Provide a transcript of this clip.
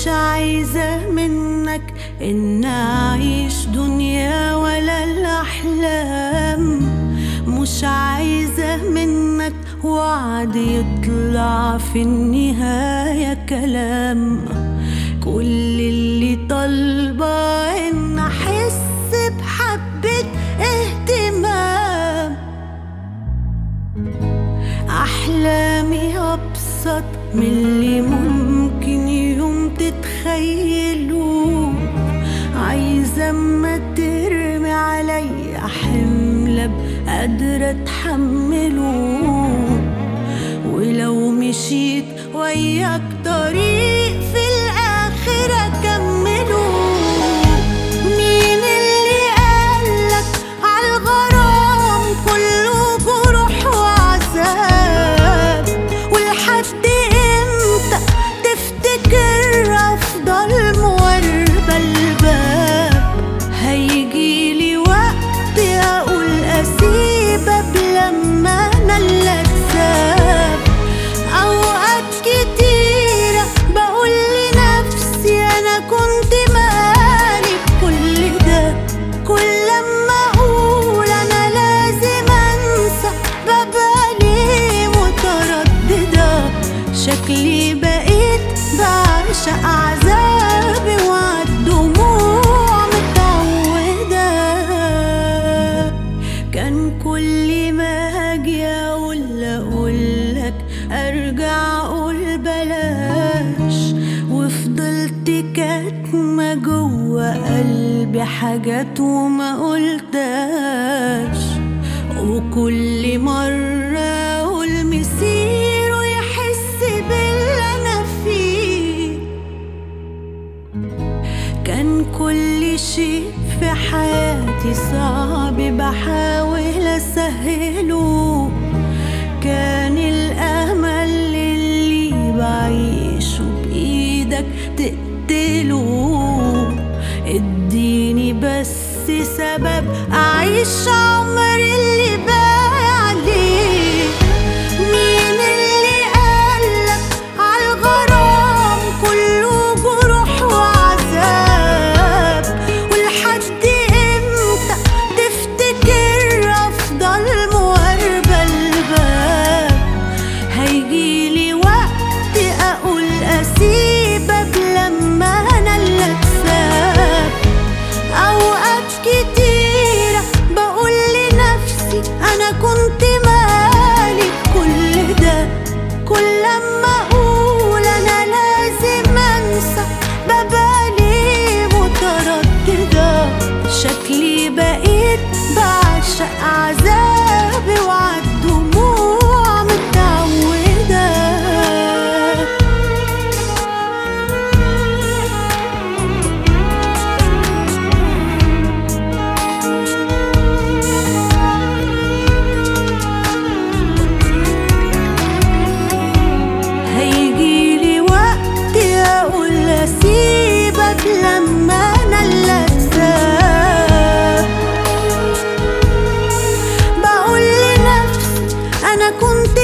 عايزة منك إن أعيش دنيا ولا الأحلام، مش عايزة منك وعد يطلع في النهاية كلام. كل اللي طالبة إن أحس بحبة اهتمام. أحلامي أبسط من اللي ممكن يوم تتخيلوه. عايزة اما ترمي عليا حمل قادرة اتحمله، ولو مشيت وياك طريق في الآخر أكمله. مين اللي قالك عالغرام كله جروح وعذاب؟ ولحد امتى تفتكر أفضل مواربة الباب؟ هيجيلي وقت أقول أسيبك لما أنا اللي أكسب. أوقات كتيرة بقول لنفسي أنا كنت مالي بكل ده. كل لما أقول أنا لازم أنسى ببقى ليه مترددة. شكلي بقيت بعشق عذابي وعالدموع متعودة. كان كل ما هاجي أقولك أرجع أقول بلاش، وفضلت كاتمة جوا قلبي حاجات وما قلتاش. وكل مرة أقول مسيره يحس باللي أنا فيه. كان كل شيء في حياتي صعب بحاول أسهله. كان الأمل اللي بعيشه بإيدك تقتله. اديني بس سبب أعيش عمري اللي باقي عليه. مين اللي قالك عالغرام كله جروح وعذاب؟ ولحد امتى تفتكر أفضل مواربة الباب؟ هيجيلي وقت أقول أسيبك لما أنا اللي أكسب. أوقات كتيرة بقول لنفسي أنا كنت مالي بكل ده. كل لما أقول أنا لازم أنسى ببقى ليه مترددة. شكلي بقيت بعشق عذابي وعالدموع متعودة. هيجيلي وقت أقول أسيبك لما أنا اللي أكسب. بقول لنفسي أنا كنت